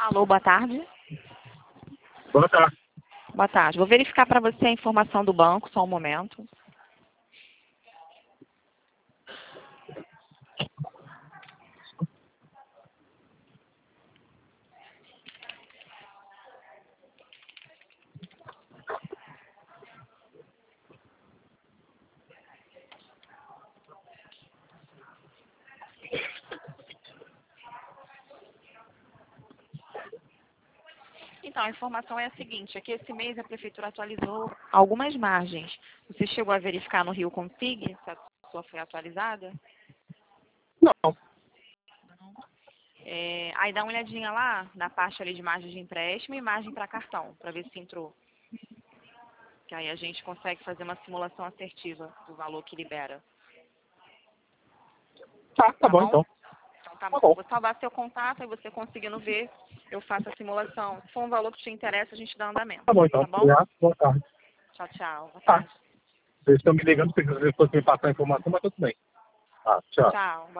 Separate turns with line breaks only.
Alô, boa tarde.
Boa tarde.
Boa tarde. Vou verificar para você a informação do banco, só um momento. Então, a informação é a seguinte, é que esse mês a Prefeitura atualizou algumas margens. Você chegou a verificar no Rio Consig se a sua foi atualizada?
Não.
Aí dá uma olhadinha lá, na parte ali de margem de empréstimo e margem para cartão, para ver se entrou. Que aí a gente consegue fazer uma simulação assertiva do valor que libera.
Tá bom então.
Então tá
Tá
bom.
bom.
Vou salvar seu contato, aí você conseguindo ver, eu faço a simulação. Se for um valor que te interessa, a gente dá andamento.
Tá bom então.
Tá bom?
Obrigado. Boa tarde.
Tchau, tchau. Boa
Tá.
tarde.
Vocês estão me ligando porque vocês fossem me passar a informação, mas tudo bem. Tá, tchau.
Tchau.